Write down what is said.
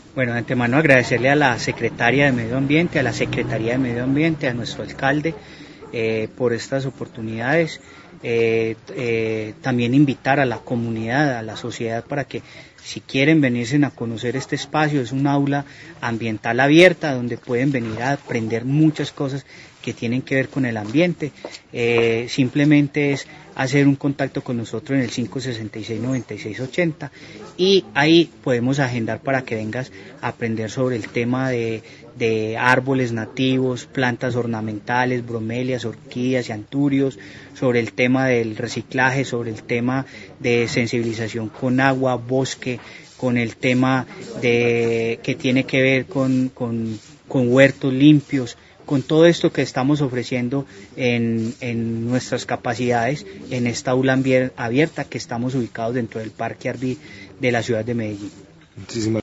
Bueno, de antemano agradecerle a la Secretaria de Medio Ambiente, a la Secretaría de Medio Ambiente, a nuestro alcalde por estas oportunidades. También invitar a la comunidad, a la sociedad para que si quieren venirse a conocer este espacio, es un aula ambiental abierta donde pueden venir a aprender muchas cosas que tienen que ver con el ambiente. Simplemente es hacer un contacto con nosotros en el 566-9680 y ahí podemos agendar para que vengas a aprender sobre el tema de árboles nativos, plantas ornamentales, bromelias, orquídeas y anturios, sobre el tema del reciclaje, sobre el tema de sensibilización con agua, bosque, con el tema que tiene que ver con huertos limpios, con todo esto que estamos ofreciendo en nuestras capacidades en esta aula abierta que estamos ubicados dentro del Parque Arví de la ciudad de Medellín. Muchísimas